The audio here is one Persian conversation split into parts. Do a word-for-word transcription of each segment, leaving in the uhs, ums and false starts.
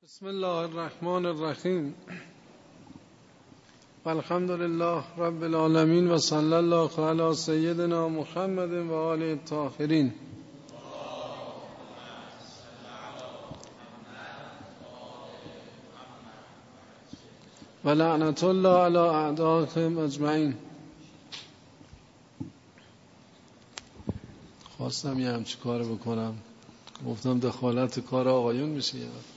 بسم الله الرحمن الرحیم والحمد لله رب العالمین و صلی الله علی سیدنا محمد و آله الطاهرین. و لعنت الله علی اعدائهم اجمعین. خواستم یه همچی کار بکنم، گفتم دخالت کار آقایون میشه.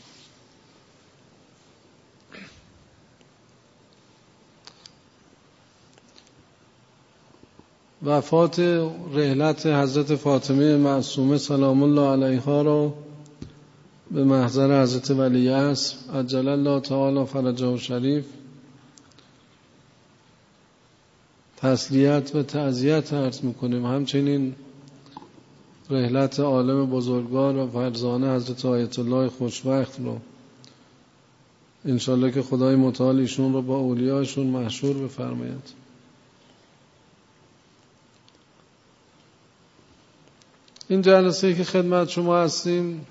وفات رحلت حضرت فاطمه معصومه سلام الله علیها را به محضر حضرت ولیعصر عجل الله تعالی فرجه الشریف تسلیت و تعزیت عرض میکنیم. همچنین رحلت عالم بزرگوار و فرزانه حضرت آیت الله خوشبخت رو انشالله که خدای متعال ایشون رو با اولیایشون محشور بفرماید. این جلسه که خدمت شما هستیم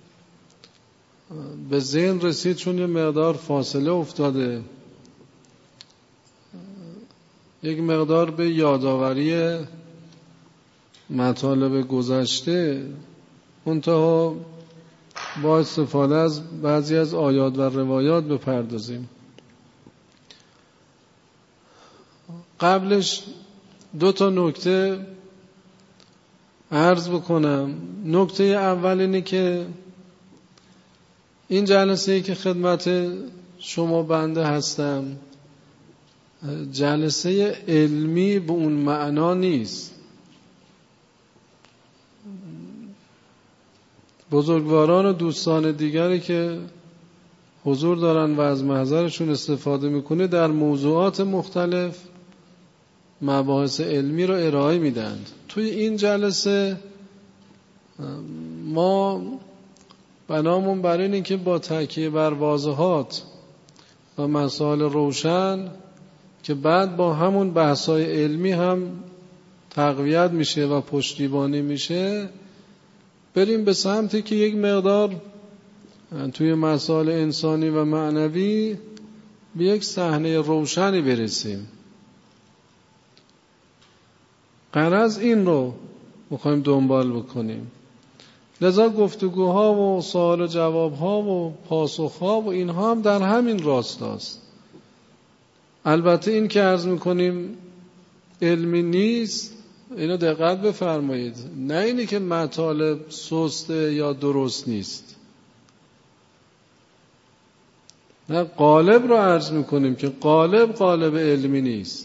به ذهن رسید چون یه مقدار فاصله افتاده، یک مقدار به یادآوری مطالب گذشته، منتها با استفاده از بعضی از آیات و روایات بپردازیم. قبلش دو تا نکته عرض بکنم. نکته اول اینه که این جلسه‌ای که خدمت شما بنده هستم جلسه علمی به اون معنا نیست. بزرگواران و دوستان دیگری که حضور دارن و از محضرشون استفاده میکنه در موضوعات مختلف مباحث علمی رو ارائه میدند. توی این جلسه ما بنامون برای اینه که با تکیه بر واضحات و مسائل روشن که بعد با همون بحث‌های علمی هم تقویت میشه و پشتیبانی میشه بریم به سمتی که یک مقدار توی مسائل انسانی و معنوی به یک صحنه روشنی برسیم. غرض این رو میخوایم دنبال بکنیم. لذا گفتگوها و سوال و جوابها و پاسخها و اینها هم در همین راستاست. البته این که عرض میکنیم علمی نیست، اینو دقت بفرمایید. نه اینی که مطالب سسته یا درست نیست، نه، قالب رو عرض میکنیم که قالب قالب علمی نیست.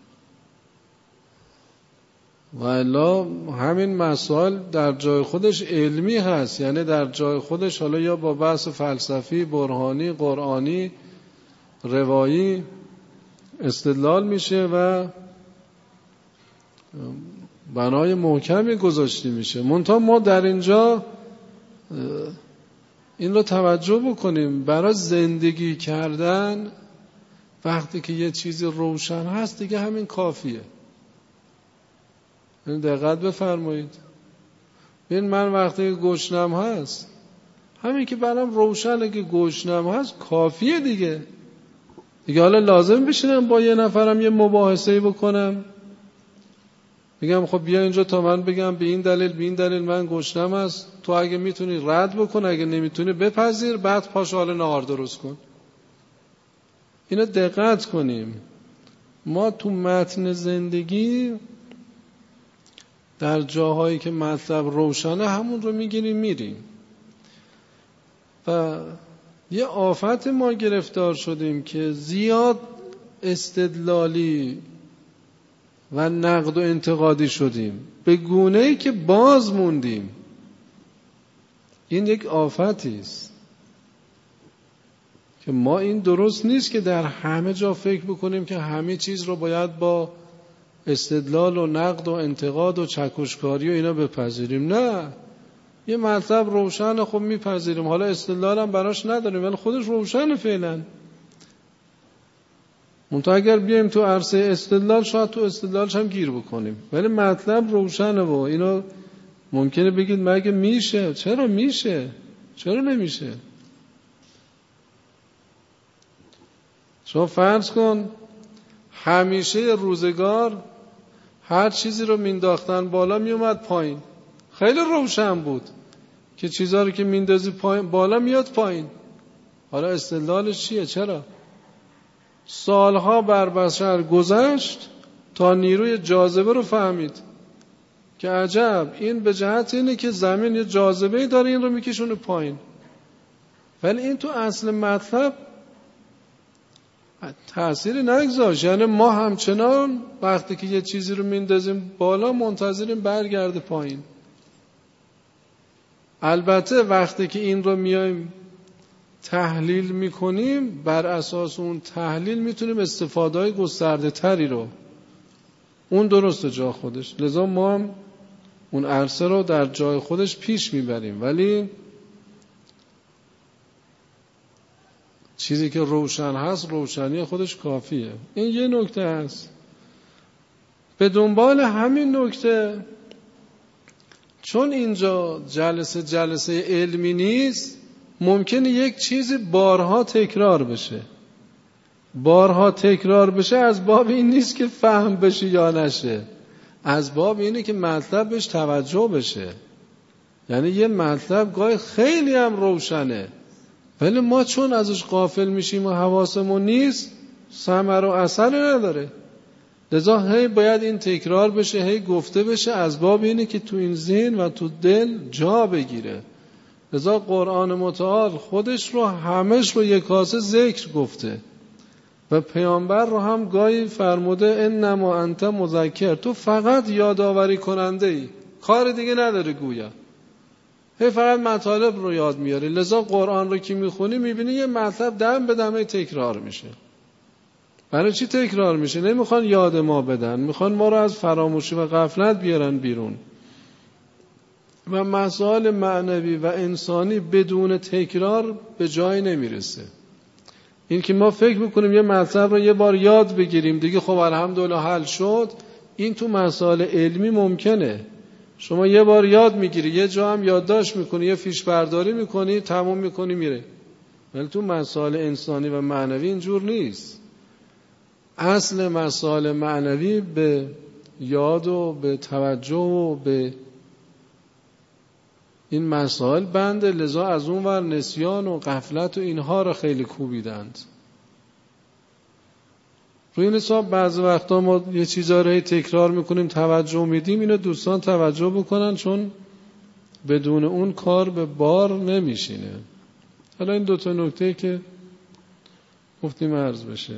و الا همین مسائل در جای خودش علمی هست، یعنی در جای خودش حالا یا با بحث فلسفی، برهانی، قرآنی، روایی استدلال میشه و بنای محکمی گذاشته میشه. منتها ما در اینجا این رو توجه بکنیم، برای زندگی کردن وقتی که یه چیزی روشن هست دیگه همین کافیه. این دقت بفرمایید. ببین من وقتی که گشنم هست، همین که برام روشنه که گشنم هست کافیه دیگه. دیگه حالا لازم بشینم با یه نفرم یه مباحثه‌ای بکنم، میگم خب بیا اینجا تا من بگم به این دلیل به این دلیل من گشنم هست، تو اگه میتونی رد بکن، اگه نمیتونی بپذیر، بعد پاش حالا نهار درست کن. اینو دقت کنیم. ما تو متن زندگی در جاهایی که مطلب روشنه همون رو میگیریم میریم. و یه آفت ما گرفتار شدیم که زیاد استدلالی و نقد و انتقادی شدیم به گونه‌ای که باز موندیم. این یک آفتی است که ما این درست نیست که در همه جا فکر بکنیم که همه چیز رو باید با استدلال و نقد و انتقاد و چکشکاری و اینا بپذیریم. نه، یه مطلب روشنه، خب میپذیریم، حالا استدلال هم براش نداریم ولی خودش روشنه فعلا. منتها اگر بیایم تو عرصه استدلال شاید تو استدلالش هم گیر بکنیم، ولی مطلب روشنه و اینو ممکنه بگید مگه میشه؟ چرا میشه؟ چرا نمیشه؟ شما فرض کن همیشه روزگار هر چیزی رو مینداختن بالا میومد پایین. خیلی روشن بود که چیزا رو که میندازی پایین بالا میاد پایین. حالا استدلالش چیه؟ چرا؟ سالها بر بشر گذشت تا نیروی جاذبه رو فهمید که عجب، این به جهت اینه که زمین یه جاذبه‌ای داره این رو میکشونه پایین. ولی این تو اصل مطلب تأثیری نگذاشت. یعنی ما همچنان وقتی که یه چیزی رو میندازیم بالا منتظریم برگرده پایین. البته وقتی که این رو میایم تحلیل میکنیم بر اساس اون تحلیل میتونیم استفاده‌های گسترده تری رو، اون درسته جا خودش، لذا ما هم اون عرصه رو در جای خودش پیش میبریم، ولی چیزی که روشن هست روشنی خودش کافیه. این یه نکته هست. به دنبال همین نکته، چون اینجا جلسه جلسه علمی نیست، ممکنه یک چیزی بارها تکرار بشه. بارها تکرار بشه از باب این نیست که فهم بشه یا نشه، از باب اینه که مطلب بهش توجه بشه. یعنی یه مطلب گاهی خیلی هم روشنه ولی ما چون ازش غافل میشیم و حواسمون نیست ثمر و اثر نداره. لذا هی باید این تکرار بشه، هی گفته بشه، از باب اینه که تو این ذهن و تو دل جا بگیره. لذا قرآن متعال خودش رو همش رو یک کاسه ذکر گفته و پیامبر رو هم گاهی فرموده انما انت مذکر، تو فقط یادآوری کننده ای، کار دیگه نداره گویا. هی فقط مطالب رو یاد میاری. لذا قرآن رو که میخونی میبینی یه مطلب دم به دمه تکرار میشه. برای چی تکرار میشه؟ نمیخوان یاد ما بدن، میخوان ما رو از فراموشی و غفلت بیارن بیرون. و مسائل معنوی و انسانی بدون تکرار به جای نمیرسه. این که ما فکر میکنیم یه مطلب رو یه بار یاد بگیریم دیگه خب الحمدلله حل شد، این تو مسائل علمی ممکنه. شما یه بار یاد میگیری، یه جا هم یادداشت میکنی، یه فیش برداری میکنی، تموم میکنی میره. ولی تو مسائل انسانی و معنوی اینجور نیست. اصل مسائل معنوی به یاد و به توجه و به این مسائل بنده. لذا از اون ور نسیان و غفلت و اینها رو خیلی کوبیدند. روی این حساب بعضی وقتا ما یه چیزا رو تکرار میکنیم، توجه میدیم، اینو دوستان توجه بکنن، چون بدون اون کار به بار نمیشینه. حالا این دوتا نکته که گفتیم عرض بشه.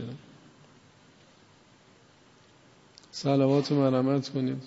صلوات و مرحمت کنید.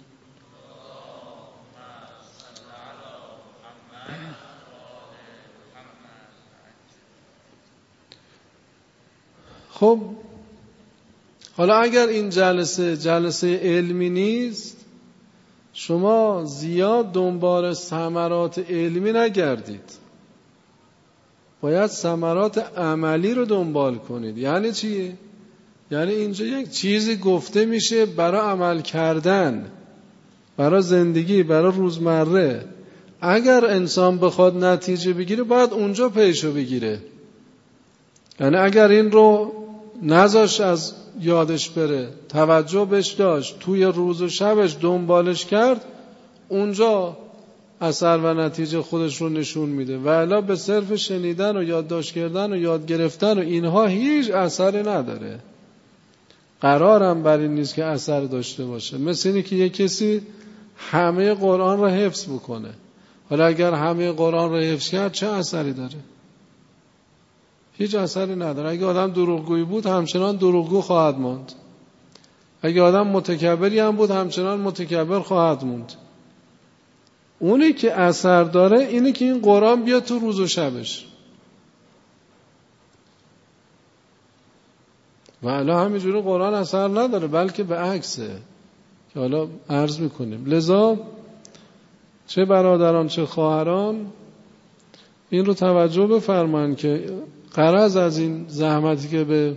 خب حالا اگر این جلسه جلسه علمی نیست، شما زیاد دنبال ثمرات علمی نگردید، باید ثمرات عملی رو دنبال کنید. یعنی چی؟ یعنی اینجا یک چیزی گفته میشه برای عمل کردن، برای زندگی، برای روزمره. اگر انسان بخواد نتیجه بگیره باید اونجا پیشو بگیره. یعنی اگر این رو نذاش از یادش بره، توجه بهش داشت، توی روز و شبش دنبالش کرد، اونجا اثر و نتیجه خودش رو نشون میده. و الا به صرف شنیدن و یادداشت کردن و یاد گرفتن و اینها هیچ اثری نداره. قرارم بر این نیست که اثر داشته باشه. مثل اینه که یک کسی همه قرآن رو حفظ بکنه. حالا اگر همه قرآن رو حفظ کرد چه اثری داره؟ هیچ اثری نداره. اگه آدم دروغگویی بود همچنان دروغگو خواهد ماند. اگه آدم متکبری هم بود همچنان متکبر خواهد موند. اونی که اثر داره اینه که این قرآن بیاد تو روز و شبش. و حالا همینجوری قرآن اثر نداره، بلکه به عکسه که حالا عرض میکنیم. لذا چه برادران چه خواهران این رو توجه بفرمایید که غرض از این زحمتی که به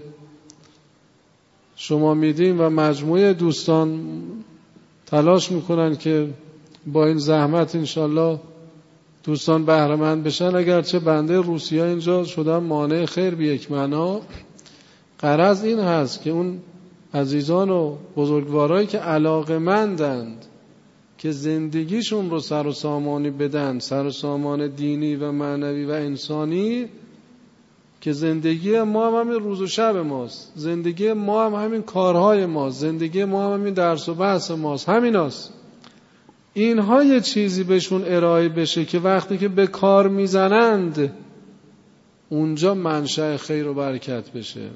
شما میدیم و مجموعه دوستان تلاش میکنن که با این زحمت انشالله دوستان بهره مند بشن، اگرچه بنده روسیه اینجا شدم مانع خیر به یک معنا، غرض این هست که اون عزیزان و بزرگوارایی که علاقه‌مندند که زندگیشون رو سر و سامانی بدن، سر و سامان دینی و معنوی و انسانی، که زندگی ما هم همین روز و شب ماست، زندگی ما هم همین کارهای ماست، زندگی ما هم همین درس و بحث ماست، همین هست. اینها یه چیزی بهشون ارائه بشه که وقتی که به کار میزنند اونجا منشأ خیر و برکت بشه.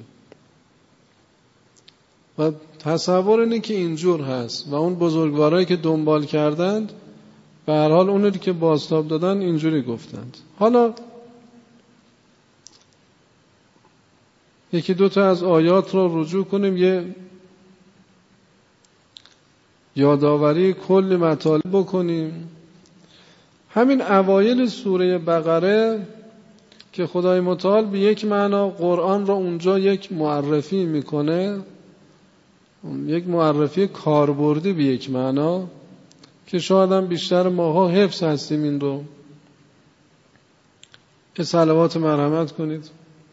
و تصور اینه که اینجور هست و اون بزرگوارایی که دنبال کردند به هر حال اونی که بازتاب دادن اینجوری گفتند. حالا یکی دو تا از آیات رو رجوع کنیم، یه یادآوری کلی مطالب بکنیم. همین اوایل سوره بقره که خدای متعال به یک معنا قرآن را اونجا یک معرفی میکنه، یک معرفی کاربردی به یک معنا که شاید هم بیشتر ماها حفظ هستیم این رو. یه صلوات مرحمت کنید.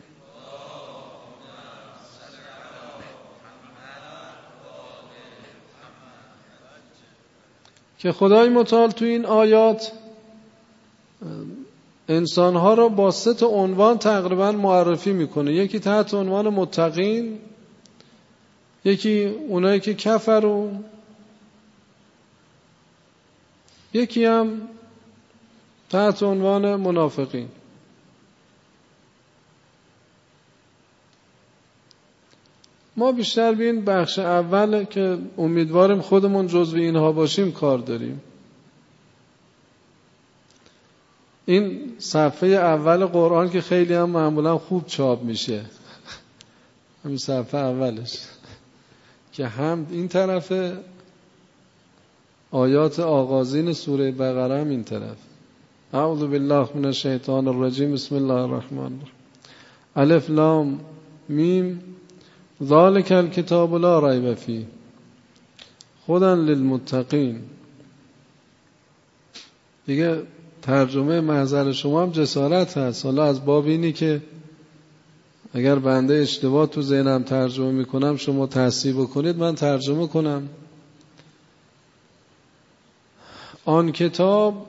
که خدای متعال تو این آیات انسانها را با سه تا عنوان تقریبا معرفی میکنه. یکی تحت عنوان متقین، یکی اونایی که کفروا، یکی هم تحت عنوان منافقین. ما بیشتر به این بخش اول که امیدواریم خودمون جزو اینها باشیم کار داریم. این صفحه اول قرآن که خیلی هم معمولا خوب چاپ میشه، همین صفحه اولش که هم این طرف آیات آغازین سوره بقره هم این طرف. اعوذ بالله من الشیطان الرجیم، بسم الله الرحمن الرحیم. الف لام میم ذالک الکتاب لا ریب فیه هدی للمتقین. دیگه ترجمه محضر شما هم جسارت هست. حالا از باب اینی که اگر بنده اشتباه تو ذهنم ترجمه میکنم شما تصحیح بکنید، من ترجمه کنم. آن کتاب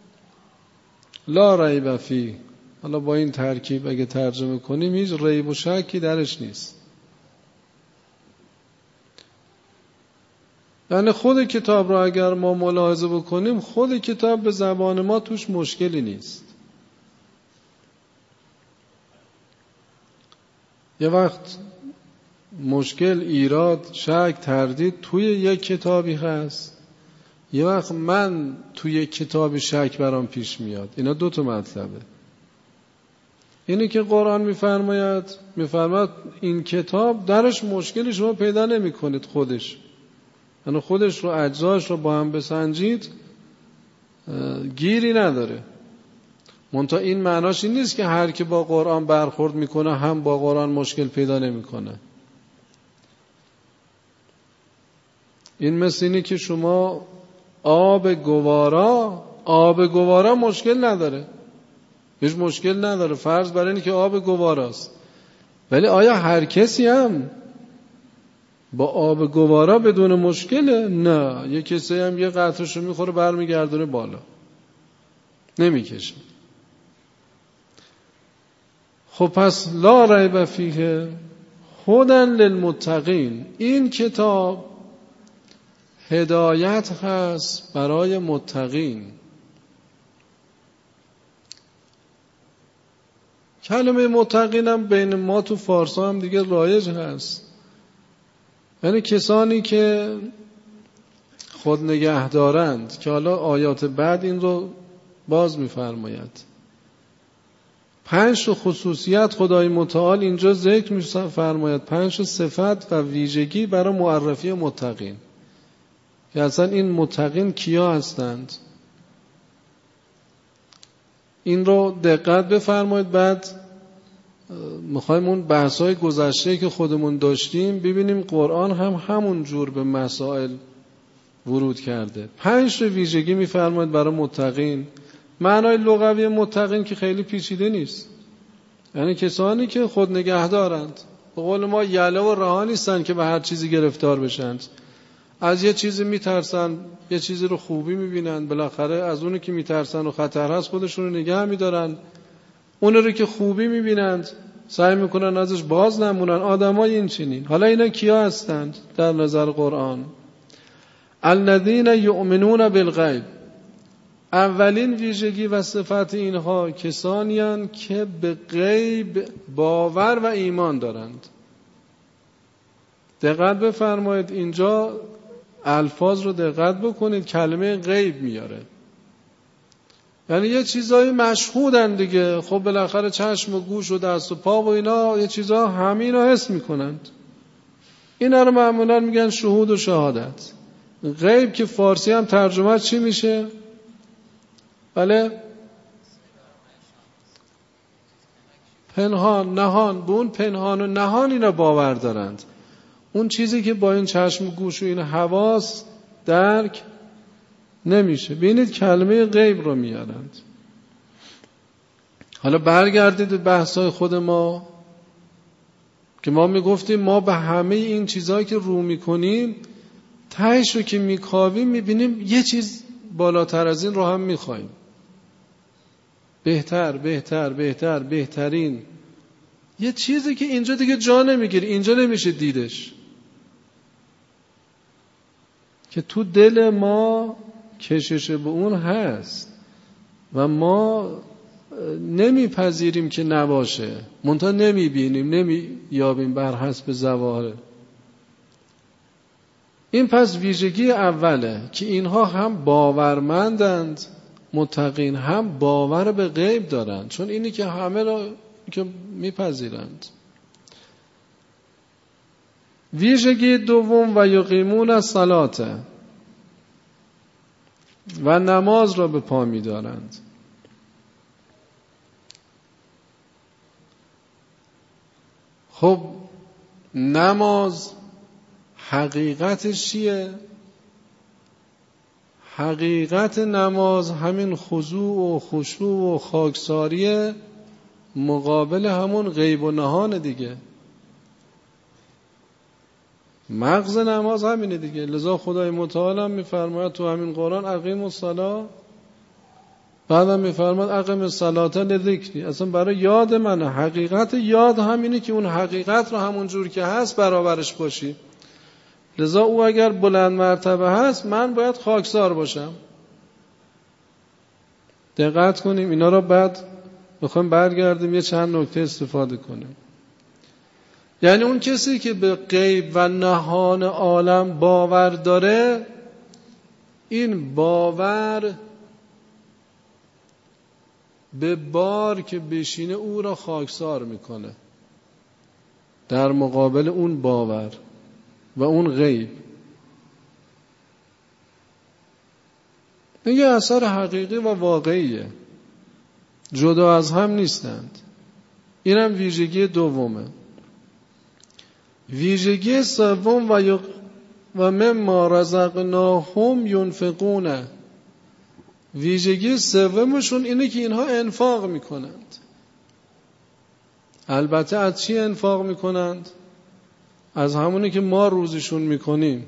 لا ریب فیه، حالا با این ترکیب اگه ترجمه کنیم هیچ ریب و شکی درش نیست. یعنی خود کتاب را اگر ما ملاحظه بکنیم، خود کتاب به زبان ما توش مشکلی نیست. یه وقت مشکل، ایراد، شک، تردید توی یک کتابی هست، یه وقت من توی یک کتاب شک برام پیش میاد. اینا دو تا مطلبه. اینی که قرآن میفرماید میفرماید این کتاب درش مشکلی شما پیدا نمی کنید. خودش یعنی خودش رو اجزاش رو با هم بسنجید گیری نداره. منتها این معناش این نیست که هر کی با قرآن برخورد میکنه هم با قرآن مشکل پیدا نمیکنه. این مثل اینه که شما آب گوارا آب گوارا مشکل نداره، هیچ مشکل نداره، فرض بر اینه که آب گواراست. ولی آیا هر کسی هم با آب گوارا بدون مشکله؟ نه. یه کسی هم یه قطره‌شو میخوره برمیگردونه بالا، نمیکشه. خب پس لا ریب فیه هدی للمتقین، این کتاب هدایت هست برای متقین. کلمه متقین هم بین ما تو فارسی هم دیگه رایج هست، یعنی کسانی که خود نگه دارند، که حالا آیات بعد این رو باز می‌فرماید. پنج تا خصوصیت خدای متعال اینجا ذکر می‌فرماید، پنج تا صفت و ویژگی برای معرفی متقین، که اصلا این متقین کیا هستند. این رو دقت بفرمایید. بعد میخوایم اون بحث‌های گذشته که خودمون داشتیم ببینیم قرآن هم همون جور به مسائل ورود کرده. پنج تا ویژگی میفرماید برای متقین. معنای لغوی متقین که خیلی پیچیده نیست، یعنی کسانی که خود نگه دارند، به قول ما یله و رها نیستن که به هر چیزی گرفتار بشن. از یه چیزی میترسن، یه چیزی رو خوبی میبینن، بالاخره از اونی که میترسن و خطر هست خودشون رو نگه میدارن. اون رو که خوبی میبینند سعی میکنن ازش باز نمونن. آدمای این چنین. حالا اینا کیا هستند در نظر قرآن؟ الذین یؤمنون بالغیب. اولین ویژگی و صفت اینها کسانی هستند که به غیب باور و ایمان دارند. دقت بفرمایید، اینجا الفاظ رو دقت بکنید، کلمه غیب میاره. یعنی یه چیزایی مشهودن دیگه، خب بالاخره چشم و گوش و دست و پا و اینا یه چیزا همینا حس میکنند. اینا رو معمولا میگن شهود و شهادت. غیب که فارسی هم ترجمه چی میشه؟ بله؟ پنهان، نهان. به اون پنهان و نهان اینا باور دارند. اون چیزی که با این چشم و گوش و این حواس درک نمیشه. ببینید کلمه غیب رو میارند. حالا برگردید به بحثای خود ما که ما میگفتیم ما به همه این چیزهایی که رو میکنیم تهش رو که میکاویم میبینیم یه چیز بالاتر از این رو هم میخوایم. بهتر بهتر بهتر بهترین. یه چیزی که اینجا دیگه جا نمیگیره، اینجا نمیشه دیدش، که تو دل ما کشش به اون هست و ما نمیپذیریم که نباشه، منتها نمیبینیم، نمییابیم بر حسب ظواهر. این پس ویژگی اوله که اینها هم باورمندند، متقین، هم باور به غیب دارند، چون اینی که همه را که میپذیرند. ویژگی دوم و یقیمون الصلاة، و نماز را به پا می‌دارند. خب نماز حقیقتش چیه؟ حقیقت نماز همین خضوع و خشوع و خاکساری مقابل همون غیب و نهان دیگه. مغز نماز همینه دیگه. لذا خدای متعال هم میفرماید تو همین قرآن اقیم الصلاة، بعدم میفرماید اقیم الصلاة لذکری، اصلا برای یاد منه. حقیقت یاد همینه که اون حقیقت رو همون جور که هست برابرش باشی. لذا او اگر بلند مرتبه هست من باید خاکسار باشم. دقت کنیم اینا رو. بعد میخوایم برگردیم یه چند نکته استفاده کنیم. یعنی اون کسی که به غیب و نهان عالم باور داره، این باور به بار که بشینه او را خاکسار میکنه در مقابل اون باور و اون غیب. این یه اثر حقیقی و واقعیه، جدا از هم نیستند. اینم ویژگی دومه. ویژگی سوم و یق... و مما رزقناهم ينفقون. ویژگی سومشون اینه که اینها انفاق میکنند. البته از چی انفاق میکنند؟ از همونی که ما روزشون میکنیم.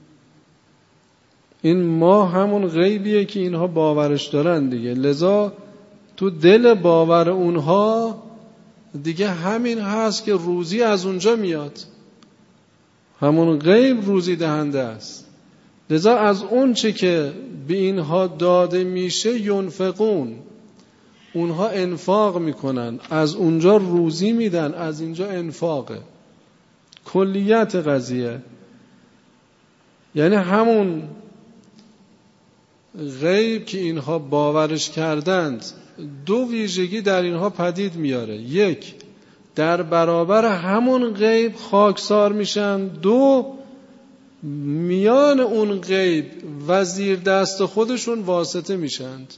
این ما همون غیبیه که اینها باورش دارن دیگه. لذا تو دل باور اونها دیگه همین هست که روزی از اونجا میاد. همون غیب روزی دهنده است. لذا از اون چه که به اینها داده میشه ینفقون، اونها انفاق میکنن، از اونجا روزی میدن، از اینجا انفاقه. کلیت قضیه یعنی همون غیب که اینها باورش کردند دو ویژگی در اینها پدید میاره. یک، در برابر همون غیب خاکسار میشن. دو، میان اون غیب و زیر دست خودشون واسطه میشند،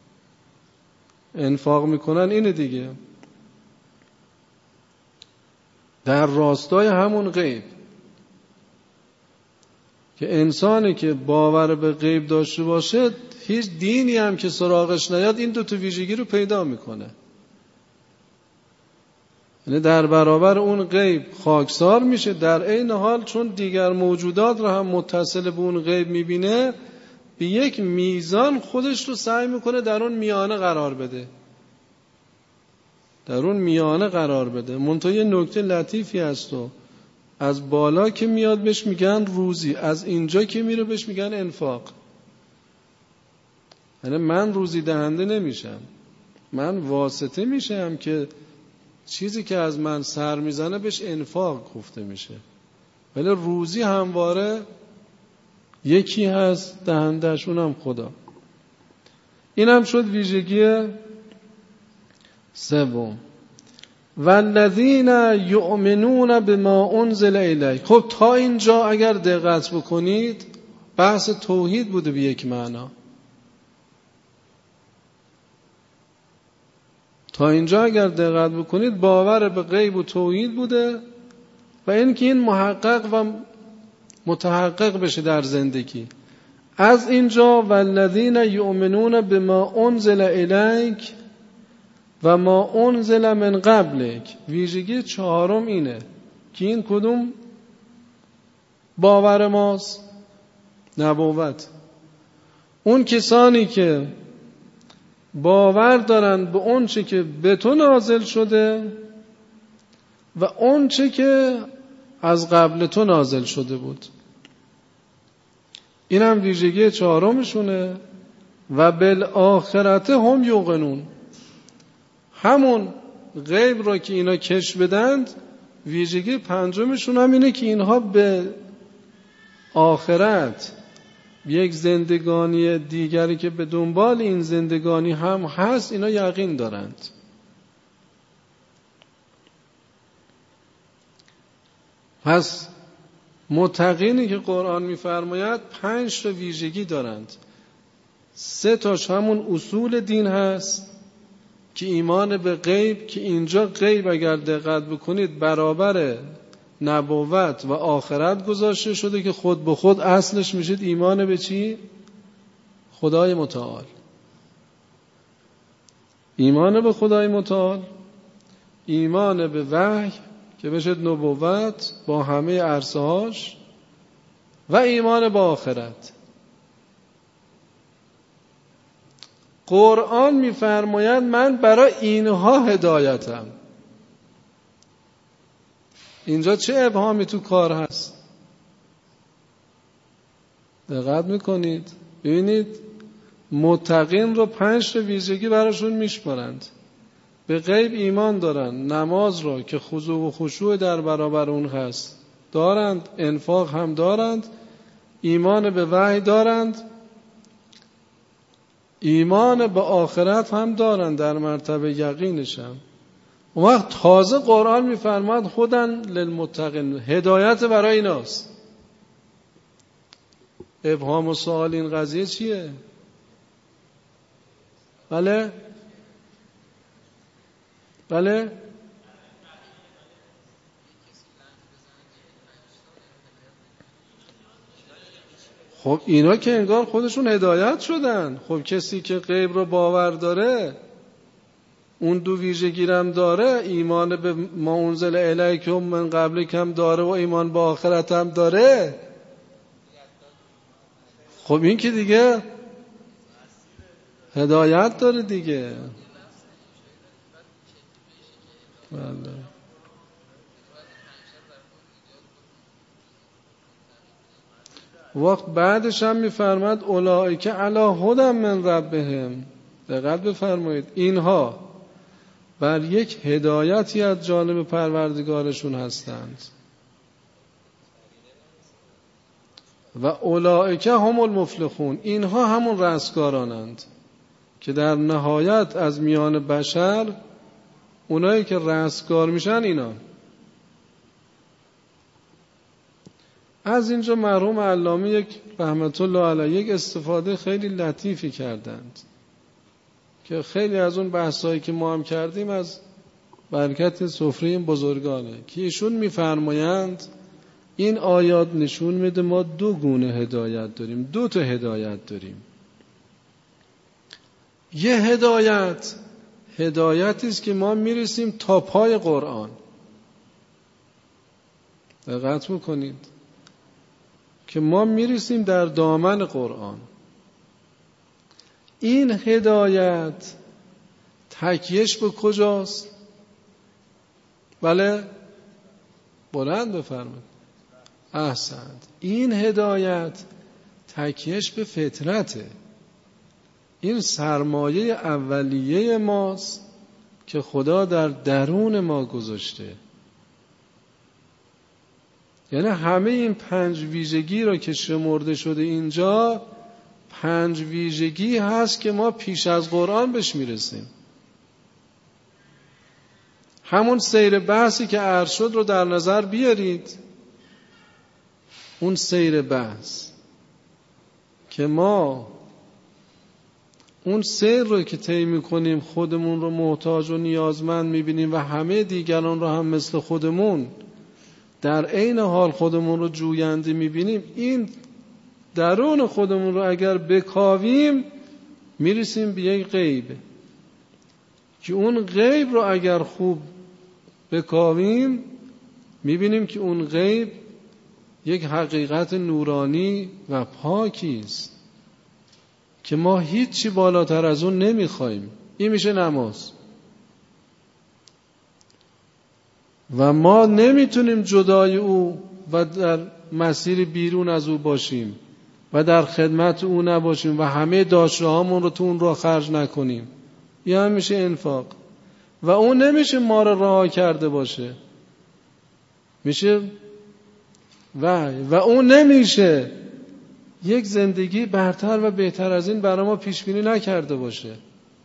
انفاق میکنن. اینه دیگه، در راستای همون غیب. که انسانی که باور به غیب داشته باشه هیچ دینی هم که سراغش نیاد این دو تا ویژگی رو پیدا میکنه. یعنی در برابر اون غیب خاکسار میشه، در عین حال چون دیگر موجودات رو هم متصل به اون غیب میبینه، به یک میزان خودش رو سعی میکنه در اون میانه قرار بده، در اون میانه قرار بده. منتها یه نکته لطیفی هست، و از بالا که میاد بهش میگن روزی، از اینجا که میره بهش میگن انفاق. یعنی من روزی دهنده نمیشم، من واسطه میشم که چیزی که از من سر میزنه بهش انفاق گفته میشه. ولی روزی همواره یکی هست، دهندش اونم خدا. اینم شد ویژگی سوم. والذین یؤمنون بما انزل الیک. خب تا اینجا اگر دقت بکنید بحث توحید بوده به یک معنا. تا اینجا اگر دقت بکنید باور به غیب و توحید بوده و اینکه این محقق و متحقق بشه در زندگی. از اینجا والذین یؤمنون بما انزل الیک و ما انزل من قبلک، ویژگی چهارم اینه که این کدوم باور ماست؟ نبوت. اون کسانی که باور دارن به اون چه که به تو نازل شده و اون چه که از قبل تو نازل شده بود، این هم ویژگی چهارمشونه. و بالآخرت هم یوقنون، همون غیب را که اینا کش بدند، ویژگی پنجمشون هم اینه که اینها به آخرت، یک زندگانی دیگری که به دنبال این زندگانی هم هست، اینا یقین دارند. پس متقینی که قرآن می‌فرماید پنج تا ویژگی دارند. سه تاش همون اصول دین هست که ایمان به غیب، که اینجا غیب اگر دقت بکنید برابر نبوت و آخرت گذاشته شده که خود به خود اصلش میشید ایمان به چی؟ خدای متعال. ایمان به خدای متعال، ایمان به وحی که بشد نبوت با همه عرصه‌هاش، و ایمان به آخرت. قرآن می‌فرماید من برای اینها هدایتم. اینجا چه ابهامی تو کار هست؟ دقت میکنید؟ ببینید متقین رو پنج تا ویژگی براشون میشمارند. به غیب ایمان دارند، نماز رو که خضوع و خشوع در برابر اون هست دارند، انفاق هم دارند، ایمان به وحی دارند، ایمان به آخرت هم دارند در مرتبه یقینش هم. اون وقت تازه قرآن میفرماد خودن للمتقین، هدایت برای ایناست. ابهام و سوال این قضیه چیه؟ بله؟ بله؟ خب اینا که انگار خودشون هدایت شدن. خب کسی که غیب رو باور داره، اون دو ویژگی هم داره، ایمان به ما انزل الیک من قبلک هم داره و ایمان به آخرت هم داره. خب این که دیگه هدایت داره دیگه. بله. وقت بعدش هم میفرماد اولئک علی هدی من ربهم. دقت بفرمایید اینها بر یک هدایتی از جانب پروردگارشون هستند. و اولئک هم المفلحون، اینها همون رستگارانند که در نهایت از میان بشر اونایی که رستگار میشن اینا. از اینجا مرحوم علامه یک رحمت الله علیه یک استفاده خیلی لطیفی کردند که خیلی از اون بحثایی که ما هم کردیم از برکت سفره این بزرگانه، که ایشون میفرمایند این آیات نشون میده ما دو گونه هدایت داریم، دو تا هدایت داریم. یه هدایت هدایتی است که ما میرسیم تا پای قرآن. دقت میکنید که ما میرسیم در دامن قرآن. این هدایت تکیهش به کجاست؟ بله بلند بفرمایید. احسنت. این هدایت تکیهش به فطرته. این سرمایه اولیه ماست که خدا در درون ما گذاشته. یعنی همه این پنج ویژگی را که شمرده شده اینجا، پنج ویژگی هست که ما پیش از قرآن بهش میرسیم. همون سیر بحثی که عرض شد رو در نظر بیارید. اون سیر بحث که ما اون سیر رو که طی می‌کنیم خودمون رو محتاج و نیازمند می‌بینیم و همه دیگران رو هم مثل خودمون در عین حال خودمون رو جوینده می‌بینیم. این درون خودمون رو اگر بکاویم میرسیم به یک غیب که اون غیب رو اگر خوب بکاویم می‌بینیم که اون غیب یک حقیقت نورانی و پاکی است که ما هیچی بالاتر از اون نمیخوایم. این میشه نماز. و ما نمیتونیم جدای او و در مسیر بیرون از او باشیم و در خدمت او نباشیم و همه داشته هامون رو تو اون راه خرج نکنیم. این هم میشه انفاق. و اون نمیشه ما رو رها کرده باشه. میشه وحی. و اون نمیشه یک زندگی برتر و بهتر از این برای ما پیش بینی نکرده باشه.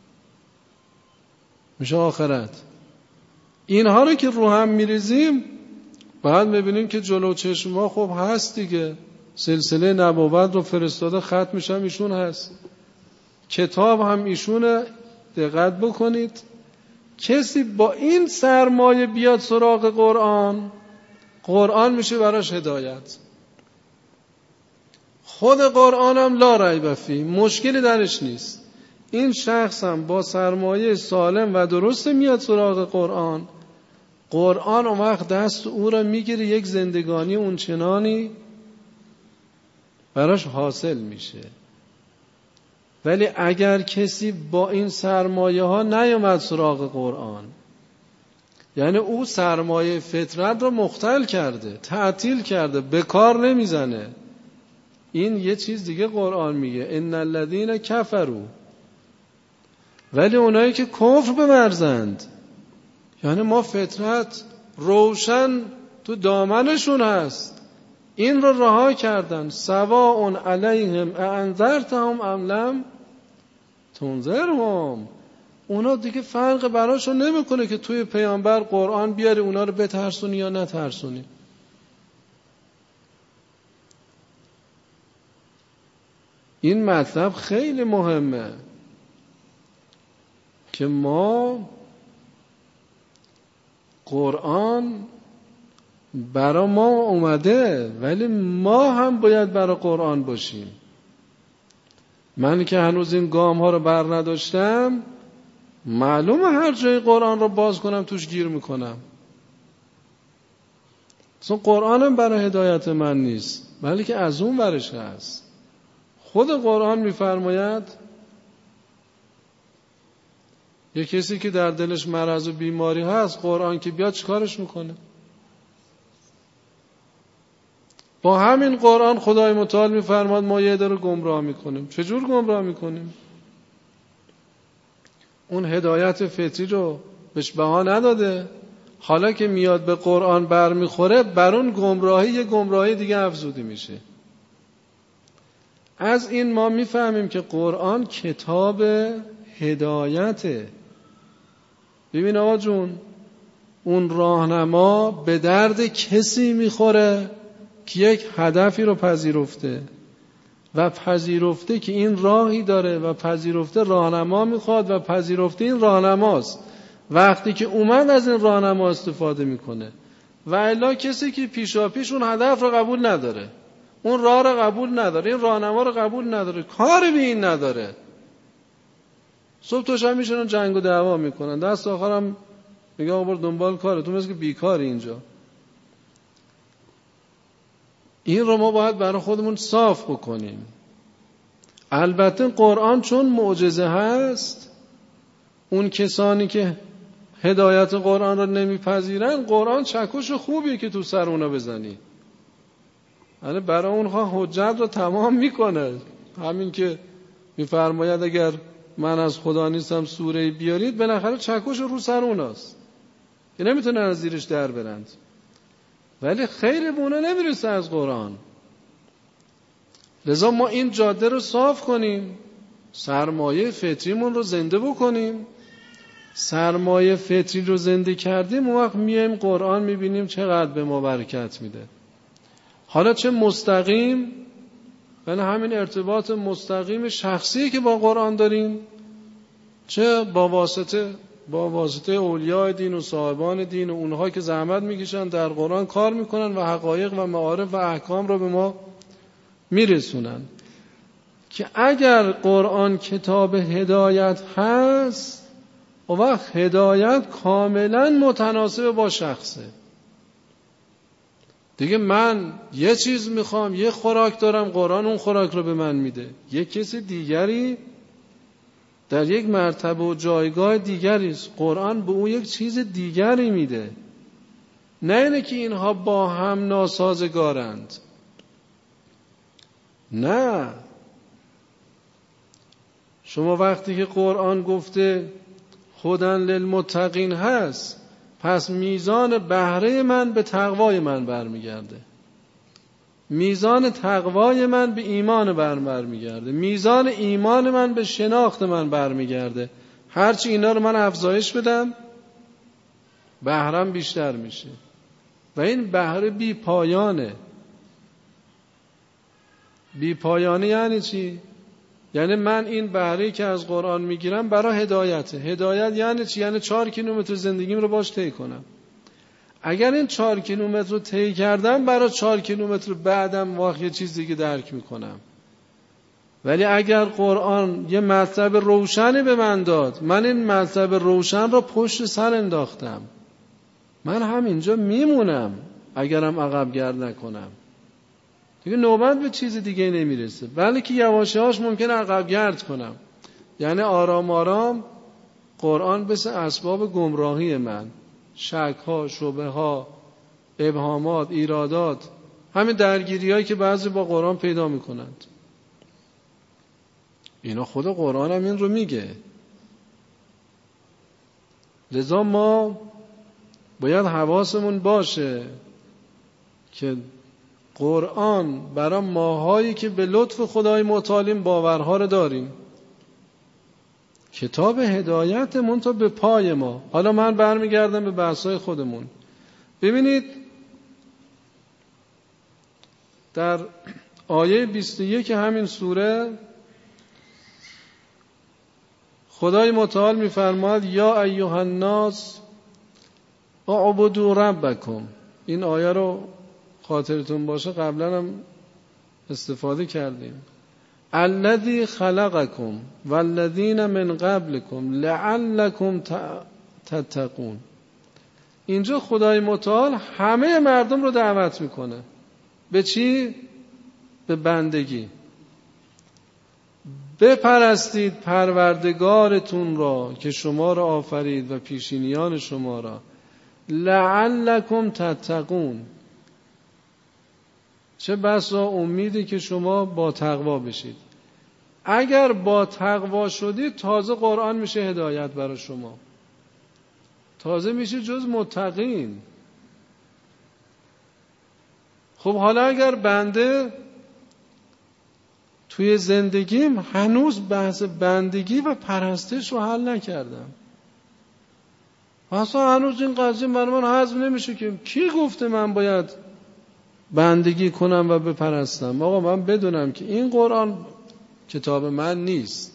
میشه آخرت. اینها رو که رو هم میریزیم بعد میبینیم که جلو چشم ما خب هست دیگه. سلسله نبوت رو فرستاده، ختمش هم ایشون هست، کتاب هم ایشونه. دقت بکنید کسی با این سرمایه بیاد سراغ قرآن، قرآن میشه براش هدایت. خود قرآن هم لا ریب فیه، مشکلی درش نیست. این شخص هم با سرمایه سالم و درست میاد سراغ قرآن، قرآن اون وقت دست او را میگیره، یک زندگانی اون چنانی براش حاصل میشه. ولی اگر کسی با این سرمایه ها نیامد سراغ قرآن، یعنی او سرمایه فطرت رو مختل کرده، تعطیل کرده، به کار نمیزنه، این یه چیز دیگه قرآن میگه ان الذین کفروا. ولی اونایی که کفر بورزند، یعنی ما فطرت روشن تو دامنشون هست، این رو رها کردن، سواء علیهم اانذرتهم ام لم تنذرهم. اونا دیگه فرق براشون نمیکنه که توی پیامبر قرآن بیاری اونا رو بترسونی یا نترسونی. این مطلب خیلی مهمه که ما قرآن برا ما اومده ولی ما هم باید برا قرآن باشیم. من که هنوز این گام ها رو بر نداشتم، معلومه هر جای قرآن رو باز کنم توش گیر میکنم. اصلا قرآن هم برای هدایت من نیست بلکه از اون برش هست. خود قرآن میفرماید یه کسی که در دلش مرض و بیماری هست، قرآن که بیاد چیکارش میکنه؟ با همین قرآن خدای متعال میفرماد ما یه عده رو گمراه میکنیم. چجور گمراه میکنیم؟ اون هدایت فطری رو بهش بها نداده، حالا که میاد به قرآن برمیخوره بر اون گمراهی یه گمراهی دیگه افزوده میشه. از این ما میفهمیم که قرآن کتاب هدایته. ببین آقا جون، اون راهنما به درد کسی میخوره که یک هدفی رو پذیرفته و پذیرفته که این راهی داره و پذیرفته راهنما میخواد و پذیرفته این راهنماست. وقتی که اومد از این راهنما استفاده میکنه. و الا کسی که پیشا پیش اون هدف رو قبول نداره، اون راه رو قبول نداره، این راهنما رو قبول نداره، کاری به این نداره، صبح تا شب میشنن جنگ و دعوا میکنن، دست آخرم میگه آقا برو دنبال کارت، تو مثل که بیکاری اینجا. این رو ما باید برای خودمون صاف بکنیم. البته قرآن چون معجزه هست، اون کسانی که هدایت قرآن رو نمیپذیرن، قرآن چکش خوبیه که تو سر اونا بزنی، یعنی برای اونها حجت رو تمام میکنه. همین که میفرماید اگر من از خدا نیستم سوره بیارید، بالاخره چکش رو سر اوناست که نمیتونن از زیرش در برند. ولی خیر به اونا نمیرسه از قرآن. لذا ما این جاده رو صاف کنیم، سرمایه فطریمون رو زنده بکنیم. سرمایه فطری رو زنده کردیم، اون وقت میایم قرآن میبینیم چقدر به ما برکت میده. حالا چه مستقیم، یعنی همین ارتباط مستقیم شخصی که با قرآن داریم، چه با واسطه با واسطه اولیاء دین و صاحبان دین و اونها که زحمت میکشن در قرآن کار میکنن و حقایق و معارف و احکام رو به ما میرسونن. که اگر قرآن کتاب هدایت هست، و وقت هدایت کاملا متناسب با شخصه. دیگه من یه چیز میخوام، یه خوراک دارم، قرآن اون خوراک رو به من میده. یه کسی دیگری در یک مرتبه و جایگاه دیگری است، قرآن به اون یک چیز دیگری میده. نه اینه که اینها با هم ناسازگارند، نه. شما وقتی که قرآن گفته هدی للمتقین هست، پس میزان بهره من به تقوای من برمیگرده، میزان تقوای من به ایمان من برمیگرده، میزان ایمان من به شناخت من برمیگرده. هرچی اینا رو من افزایش بدم، بهرم بیشتر میشه. و این بهره بی پایانه. بی پایانه یعنی چی؟ یعنی من این بهره‌ای که از قرآن میگیرم برای هدایته. هدایت یعنی چی؟ یعنی چهار کیلومتر زندگیم رو باش طی کنم. اگر این چهار کیلومتر رو طی کردم، برای چهار کیلومتر بعدم واقعا یه چیز دیگه درک میکنم. ولی اگر قرآن یه مطلب روشنی به من داد، من این مطلب روشن رو پشت سر انداختم، من همینجا میمونم اگرم عقب گرد نکنم. دیگه نوبت به چیز دیگه نمیرسه، بلکه یواش یواش ممکنه عقب گرد کنم. یعنی آرام آرام قرآن بسه اسباب گمراهی من، شک ها، شبه ها، ابهامات، ایرادات، همین درگیری هایی که بعضی با قرآن پیدا میکنند. اینا خود قرآن هم این رو میگه. لذا ما باید حواسمون باشه که قرآن برای ماهایی که به لطف خدای متعالیم باورها رو داریم، کتاب هدایتمون تا به پای ما. حالا من برمیگردم به بحثای خودمون. ببینید در آیه بیست و یک همین سوره خدای متعال میفرماد یا ایها الناس اعبدوا ربکم. این آیه رو خاطرتون باشه قبلا هم استفاده کردیم. الذی خلقکم والذین من قبلکم لعلکم تتقون. اینجا خدای متعال همه مردم رو دعوت میکنه به چی؟ به بندگی. بپرستید پروردگارتون را که شما را آفرید و پیشینیان شما را، لعلکم تتقون. چه بسا امیدی که شما با تقوا بشید. اگر با تقوا شدید، تازه قرآن میشه هدایت برای شما، تازه میشه جز متقین. خب حالا اگر بنده توی زندگیم هنوز بحث بندگی و پرستش رو حل نکردم، اصلا هنوز این قضیه برای من هضم نمیشه که کی گفته من باید بندگی کنم و بپرستم. آقا من بدونم که این قرآن کتاب من نیست.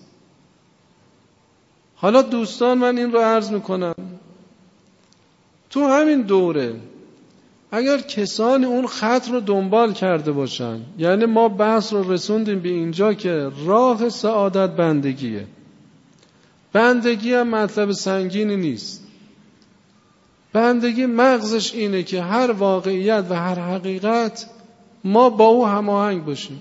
حالا دوستان من این رو عرض میکنم، تو همین دوره اگر کسانی اون خط رو دنبال کرده باشن، یعنی ما بحث رو رسوندیم به اینجا که راه سعادت بندگیه، بندگی هم مطلب سنگینی نیست. بندگی مغزش اینه که هر واقعیت و هر حقیقت ما با او هماهنگ باشیم.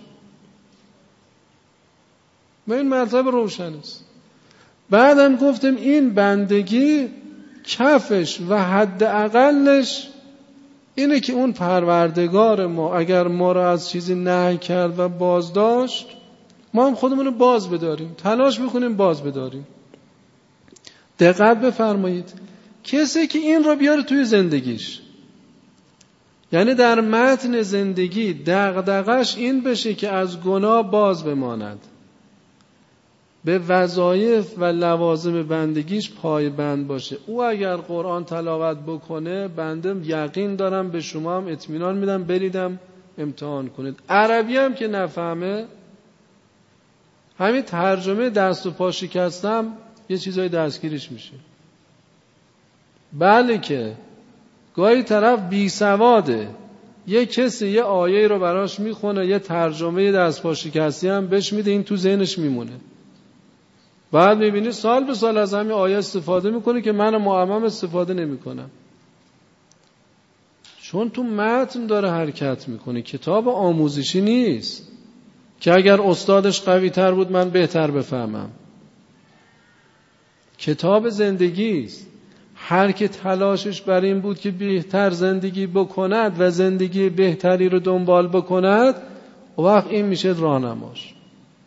و این مطلب روشن است. بعدم گفتم این بندگی کفش و حد اقلش اینه که اون پروردگار ما اگر ما را از چیزی نهی کرد و باز داشت، ما هم خودمون رو باز بداریم، تلاش میکنیم باز بداریم. دقت بفرمایید، کسی که این رو بیاره توی زندگیش، یعنی در متن زندگی دغدغش این بشه که از گناه باز بماند، به وظایف و لوازم بندگیش پایبند باشه. او اگر قرآن تلاوت بکنه، بنده یقین دارم به شما هم اطمینان میدم بریدم امتحان کنید. عربی هم که نفهمه، همین ترجمه دست و پا شکستم یه چیزای دستگیرش میشه. بله که گاهی طرف بی سواده، یه کسی یه آیه رو براش میخونه، یه ترجمه دست پا شکستی هم بهش میده، این تو ذهنش میمونه. بعد میبینی سال به سال از همین آیه استفاده میکنه که من معمم استفاده نمیکنم. چون تو متن داره حرکت میکنه، کتاب آموزشی نیست که اگر استادش قوی تر بود من بهتر بفهمم. کتاب زندگی است. هر که تلاشش بر این بود که بهتر زندگی بکند و زندگی بهتری رو دنبال بکند، وقت این میشه راهنماش.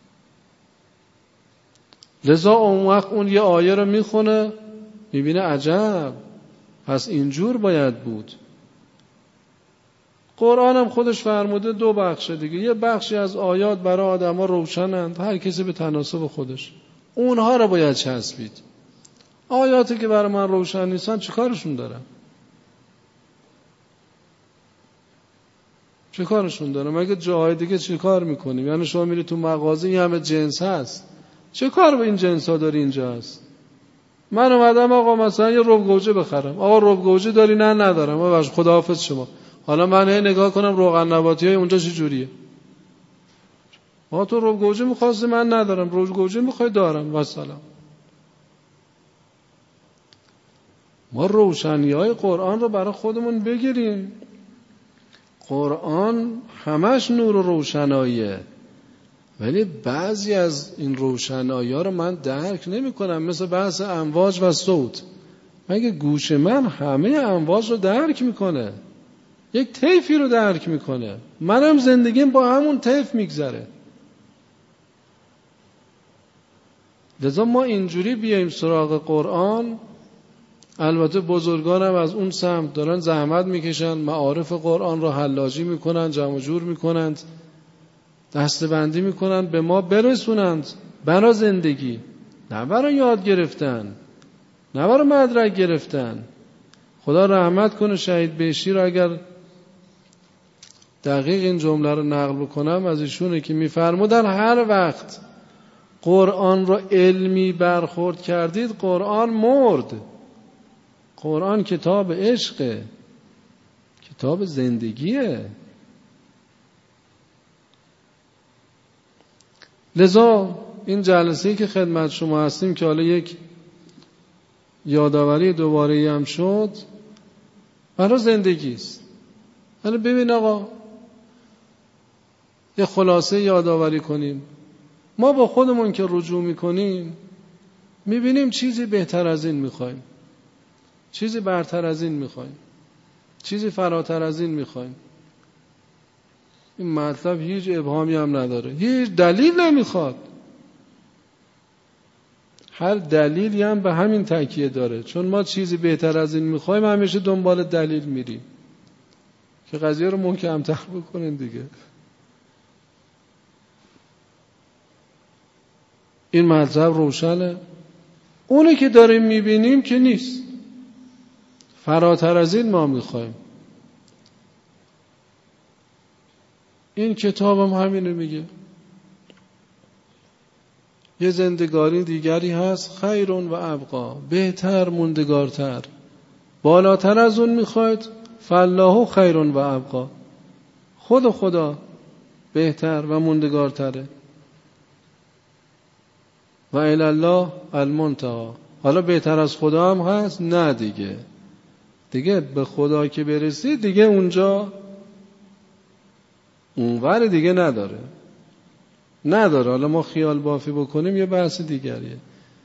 لذا اون وقت اون یه آیه رو میخونه، میبینه عجب، پس اینجور باید بود. قرآن هم خودش فرموده دو بخشه دیگه. یه بخشی از آیات برای آدم ها روشنند، هر کسی به تناسب خودش، اونها رو باید چسبید. آیاتی که برای من روشن نیستن چه کارشون دارم؟ چه کارشون دارم؟ مگه جاهای دیگه چه کار میکنیم؟ یعنی شما میری تو مغازه یه همه جنس هست، چه کار به این جنس ها داری اینجا هست؟ من اومدم آقا مثلا یه رب گوجه بخرم، آقا رب گوجه داری؟ نه ندارم. آقا خداحافظ شما. حالا من هی نگاه کنم روغن نباتی های اونجا چه جوریه. آقا تو رب گوجه میخواستی، من ندارم. رب گوجه میخوای؟ دارم. و سلام. ما روشنی های قرآن رو برای خودمون بگیریم. قرآن همش نور و روشناییه، ولی بعضی از این روشنایی ها رو من درک نمی کنم، مثل بحث امواج و صوت. مگه گوش من همه امواج رو درک میکنه؟ یک طیفی رو درک میکنه. منم زندگیم با همون طیف میگذره. لذا ما اینجوری بیایم سراغ قرآن. البته بزرگانم از اون سمت دارن زحمت میکشن، معارف قرآن رو حلاجی میکنن، جمع جور میکنند، دستبندی میکنن، به ما برسونند برای زندگی، نه برای یاد گرفتن، نه برای مدرک گرفتن. خدا رحمت کنه شهید بهشتی رو اگر دقیق این جمله رو نقل بکنم از ایشونه که میفرمودن هر وقت قرآن رو علمی برخورد کردید قرآن مرد. قرآن کتاب عشقه، کتاب زندگیه. لذا این جلسه‌ای که خدمت شما هستیم که حالا یک یادآوری دوباره هم شد، برای زندگی است. حالا ببین آقا، یه خلاصه یادآوری کنیم. ما با خودمون که رجوع میکنیم میبینیم چیزی بهتر از این میخوایم، چیزی برتر از این میخوایم، چیزی فراتر از این میخوایم. این مطلب هیچ ابهامی هم نداره، هیچ دلیل نمیخواد. هر دلیلی هم به همین تکیه داره، چون ما چیزی بهتر از این میخوایم همیشه دنبال دلیل میریم که قضیه رو محکم‌تر بکنین دیگه. این مطلب روشنه. اونی که داریم میبینیم که نیست، فراتر از این ما میخوایم. این کتاب هم همینو میگه. یه زندگاری دیگری هست، خیرون و ابقا، بهتر، موندگارتر. بالاتر از اون میخواید، فالله خیرون و ابقا، خود خدا بهتر و موندگارتره. و الی الله المنتهی. حالا بهتر از خدا هم هست؟ نه دیگه. دیگه به خدا که برسی دیگه اونجا اونور دیگه نداره نداره حالا ما خیال بافی بکنیم یه بحث دیگریه.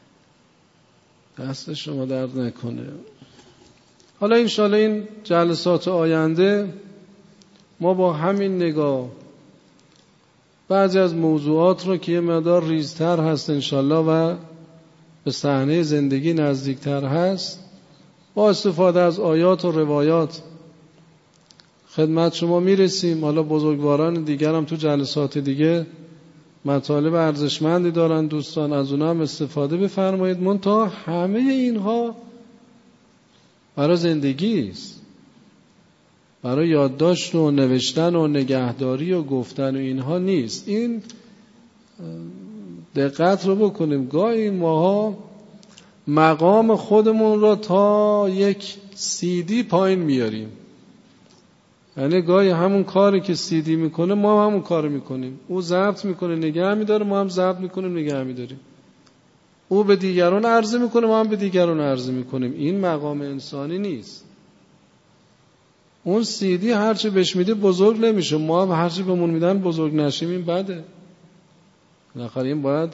دست شما درد نکنه. حالا انشالله این جلسات آینده ما با همین نگاه بعضی از موضوعات رو که یه مقدار ریزتر هست انشالله و به صحنه زندگی نزدیکتر هست با استفاده از آیات و روایات خدمت شما میرسیم. حالا بزرگواران دیگر هم تو جلسات دیگه مطالب ارزشمندی دارن، دوستان از اونها هم استفاده بفرمایید. منتها همه اینها برای زندگی است، برای یادداشت و نوشتن و نگهداری و گفتن و اینها نیست. این دقت رو بکنیم. گاهی ماها مقام خودمون رو تا یک سیدی پایین میاریم، یعنی گاهی همون کاری که سیدی میکنه ما هم همون کار میکنیم. او ضبط میکنه نگه میداره، ما هم ضبط میکنیم نگه میداریم. او به دیگران عرضه میکنه، ما هم به دیگران عرضه میکنیم. این مقام انسانی نیست. اون سیدی هرچی بهش میده بزرگ نمیشه، ما هم هرچی بهمون میدن بزرگ نشیم، این بده. بالاخره این باید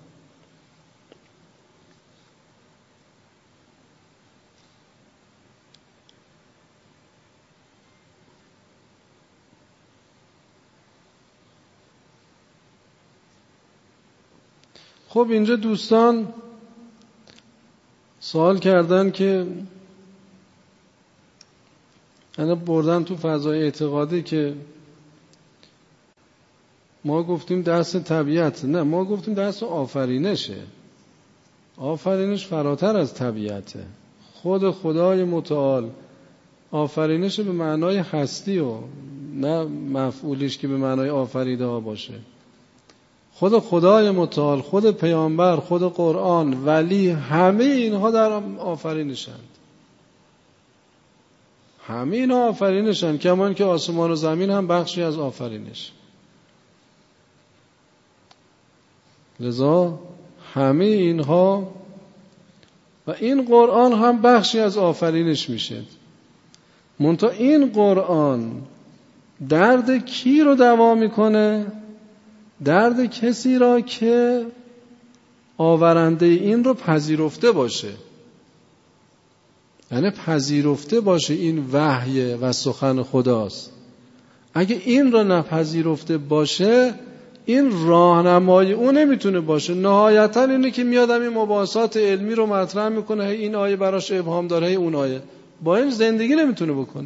خب اینجا دوستان سوال کردن که انا بردن تو فضای اعتقادی که ما گفتیم دست طبیعت، نه ما گفتیم دست آفرینشه. آفرینش فراتر از طبیعته. خود خدای متعال آفرینش به معنای هستی و نه مفعولیش که به معنای آفریده ها باشه. خود خدای متعال، خود پیامبر، خود قرآن، ولی همه اینها در آفرینشند. همه اینها آفرینشند، کمان که آسمان و زمین هم بخشی از آفرینش. لذا همه اینها و این قرآن هم بخشی از آفرینش میشه. منتها این قرآن درد کی رو دوا میکنه؟ درد کسی را که آورنده این رو پذیرفته باشه، یعنی پذیرفته باشه این وحی و سخن خداست. اگه این رو نپذیرفته باشه این راهنمای او نمیتونه باشه. نهایتا اینه که میادم این مباحثات علمی رو مطرح میکنه، این آیه براش ابهام داره، اون آیه، با این زندگی نمیتونه بکنه.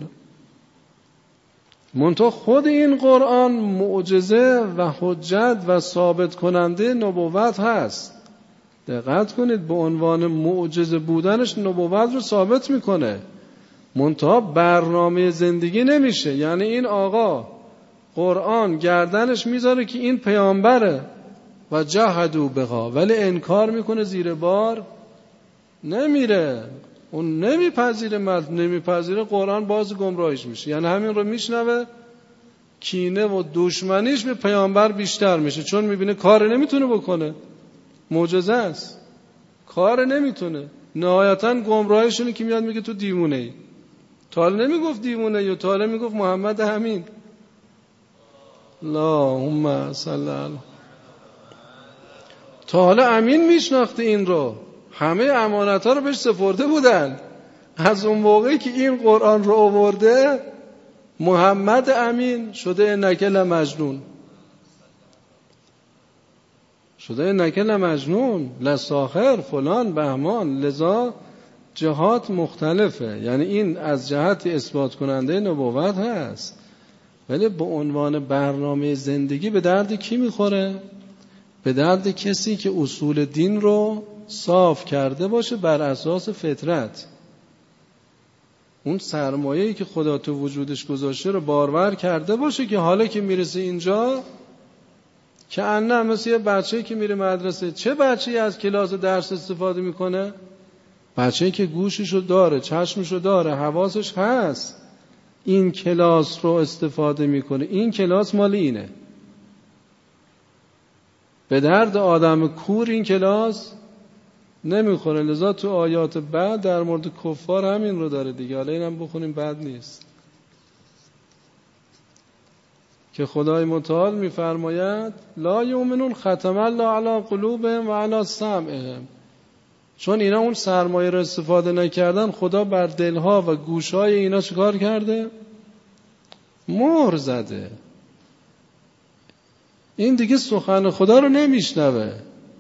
منتها خود این قرآن معجزه و حجت و ثابت کننده نبوت هست. دقت کنید، به عنوان معجزه بودنش نبوت رو ثابت میکنه. منتها برنامه زندگی نمیشه. یعنی این آقا قرآن گردنش میذاره که این پیامبره و جهدوا بها، ولی انکار میکنه، زیر بار نمیره، اون نمیپذیره، مرد نمیپذیره، قرآن باز گمراهش میشه. یعنی همین رو میشنوه، کینه و دشمنیش به پیامبر بیشتر میشه، چون میبینه کار نمیتونه بکنه، معجزه است، کار نمیتونه. نهایتا گمراهشونه که میاد میگه تو دیوونه ای. تا حالا نمیگفت دیوونه ای، تا حالا میگفت محمد امین. اللهم صل علی. تا حالا امین میشناخته این رو، همه امانت‌ها رو بهش سپرده بودن. از اون موقعی که این قرآن رو آورده محمد امین شده انک لمجنون، شده انک لمجنون لساحر فلان بهمان. لذا جهات مختلفه، یعنی این از جهت اثبات کننده نبوت هست، ولی به عنوان برنامه زندگی به درد کی میخوره؟ به درد کسی که اصول دین رو صاف کرده باشه بر اساس فطرت. اون سرمایه‌ای که خدا تو وجودش گذاشته رو بارور کرده باشه که حالا که میرسه اینجا که انه مثل یه بچه‌ای که میره مدرسه. چه بچه‌ای از کلاس درس استفاده میکنه؟ بچه‌ای که گوششو داره، چشمشو داره، حواسش هست، این کلاس رو استفاده میکنه. این کلاس مال اینه. به درد آدم کور این کلاس نمیخوره. لذا تو آیات بعد در مورد کفار همین رو داره دیگه. حالا اینم بخونیم بد نیست که خدای متعال میفرماید لا یؤمنون ختم الله علی قلوبهم و علی سمعهم. چون اینا اون سرمایه رو استفاده نکردن، خدا بر دلها و گوشهای اینا چیکار کرده؟ مهر زده. این دیگه سخن خدا رو نمیشنوه.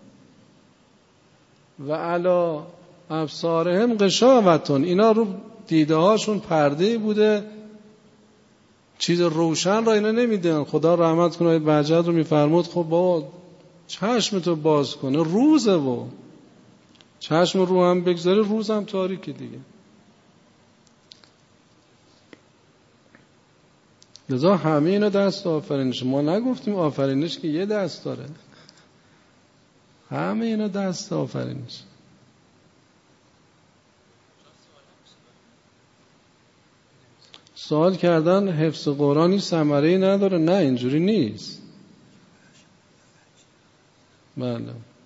و علی ابصارهم غشاوتون، اینا رو دیده هاشون پرده بوده، چیز روشن را اینا نمیدن. خدا رحمت کنه بهجت رو میفرمود خب با چشم تو باز کنه، روزه و چشم رو هم بگذاره، روز هم تاریکی دیگه. لذا همه اینا دست آفرینش. ما نگفتیم آفرینش که یه دست داره، همه اینا دست آفرینش. سوال کردن حفظ قرآنی ثمره‌ای نداره؟ نه اینجوری نیست. بله،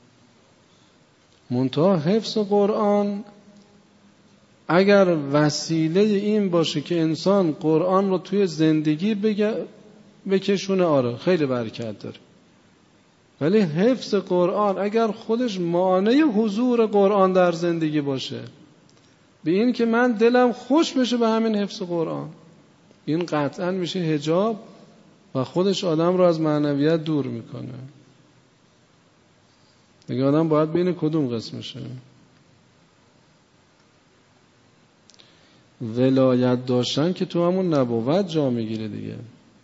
منتها حفظ قرآن اگر وسیله این باشه که انسان قرآن رو توی زندگی بگه بکشونه، آره خیلی برکت داره. ولی حفظ قرآن اگر خودش مانع حضور قرآن در زندگی باشه، به این که من دلم خوش بشه به همین حفظ قرآن، این قطعا میشه حجاب و خودش آدم رو از معنویت دور میکنه. دیگه آدم باید بین کدوم قسمشه؟ ولایت داشتن که تو همون نبوت جا میگیره دیگه.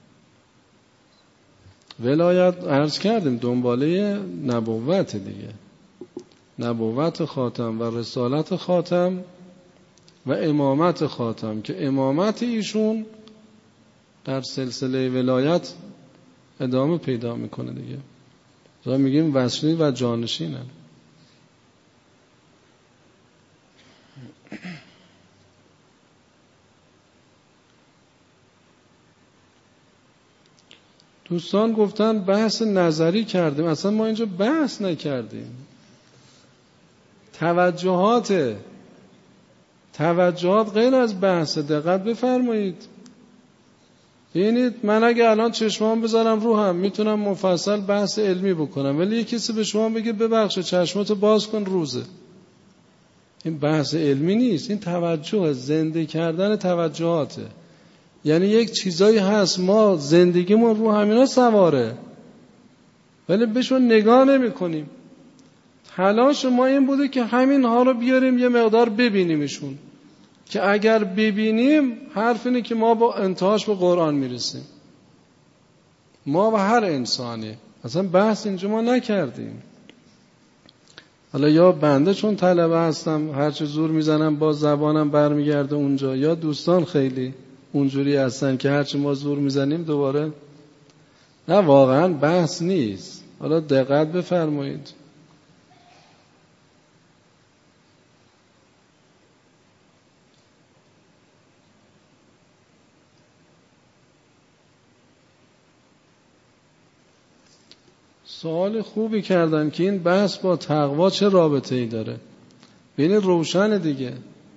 ولایت عرض کردیم دنباله نبوت دیگه، نبوت خاتم و رسالت خاتم و امامت خاتم، که امامت ایشون در سلسله ولایت ادامه پیدا میکنه دیگه. ما میگیم وصلی و جانشینه. دوستان گفتن بحث نظری کردیم، اصلا ما اینجا بحث نکردیم. توجهات توجهات غیر از بحث، دقت بفرمایید. ببینید من اگه الان چشمام بذارم رو هم میتونم مفصل بحث علمی بکنم، ولی یک کسی به شما بگه ببخشید چشماتو باز کن روزه، این بحث علمی نیست، این توجه، زنده کردن توجهاته. یعنی یک چیزایی هست ما زندگیمون رو همینا سواره ولی بهشون نگاه نمی کنیم. تلاش ما این بوده که همین ها رو بیاریم یه مقدار ببینیمشون، که اگر ببینیم حرف اینه که ما با انتهاش به قرآن میرسیم، ما و هر انسانی. اصلا بحث اینجا ما نکردیم. حالا یا بنده چون طلبه هستم هرچه زور میزنم با زبانم برمیگرده اونجا، یا دوستان خیلی اونجوری هستن که هرچه ما زور میزنیم دوباره. نه واقعا بحث نیست. حالا دقت بفرمایید. سوال خوبی کردن که این بحث با تقوا چه رابطه ای داره. ببین روشن دیگه.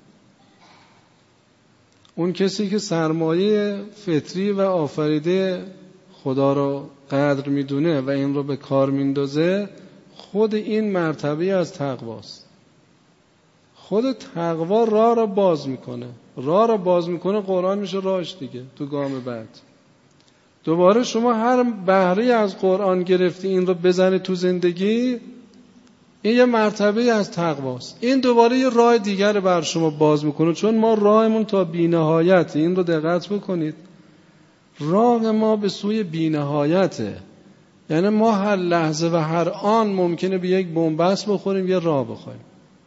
اون کسی که سرمایه فطری و آفریده خدا رو قدر میدونه و این رو به کار میندازه، خود این مرتبه از تقواست. خود تقوا راه رو باز میکنه. راه رو باز میکنه قرآن میشه راهش دیگه. تو گام بعد دوباره شما هر بهره از قرآن گرفتی این رو بزنی تو زندگی، این یه مرتبه از تقواست. این دوباره یه راه دیگر بر شما باز میکنه، چون ما راهمون تا بی‌نهایت. این رو دقت بکنید، راه ما به سوی بی‌نهایته. یعنی ما هر لحظه و هر آن ممکنه به یک بنبست بخوریم، یه راه بخوایم.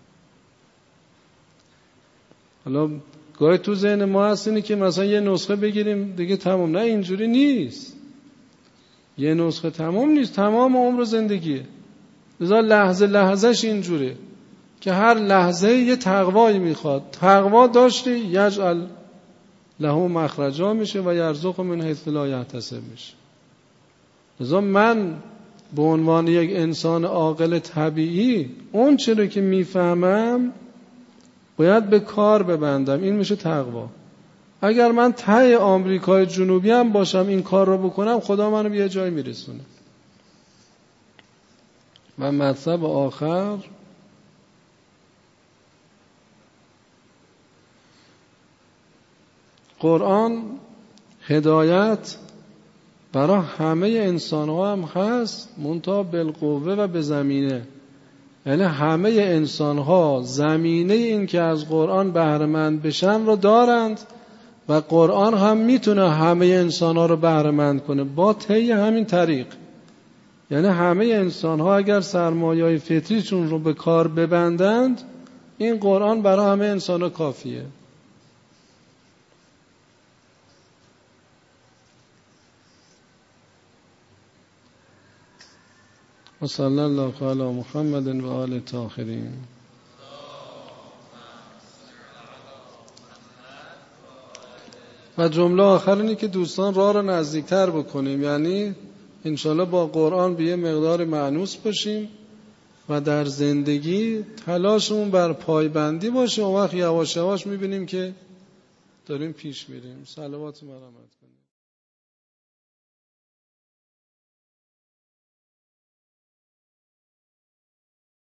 حالا گاهی تو ذهن ما هست اینه که مثلا یه نسخه بگیریم دیگه تمام. نه اینجوری نیست. یه نسخه تمام نیست، تمام عمر زندگیه. لذا لحظه لحظهش اینجوره که هر لحظه یه تقوایی میخواد. تقوا داشتی یجعل له مخرجا میشه و یرزق من حیث لا یحتسب میشه. لذا من به عنوان یک انسان عاقل طبیعی اون چیزی که میفهمم باید به کار ببندم. این میشه تقوا. اگر من ته آمریکای جنوبی هم باشم این کار رو بکنم، خدا منو به یه جای میرسونه. و مطلب آخر، قرآن هدایت برای همه انسان ها هم هست، منتها بالقوه و به زمینه. یعنی همه انسان ها زمینه این که از قرآن بهره مند بشن رو دارند و قرآن هم میتونه همه انسان ها رو بهره مند کنه با طی همین طریق. یعنی همه انسان ها اگر سرمایه‌های فطریشون رو به کار ببندند، این قرآن برای همه انسان ها کافیه. و صلی الله علی محمد و آل الطاهرین. و جمله آخر اینه که دوستان راه رو نزدیکتر بکنیم، یعنی انشالله با قرآن به یه مقدار مانوس باشیم و در زندگی تلاشمون بر پایبندی باشه. اون وقت یواش یواش میبینیم که داریم پیش میریم. صلوات مرحمت کنیم.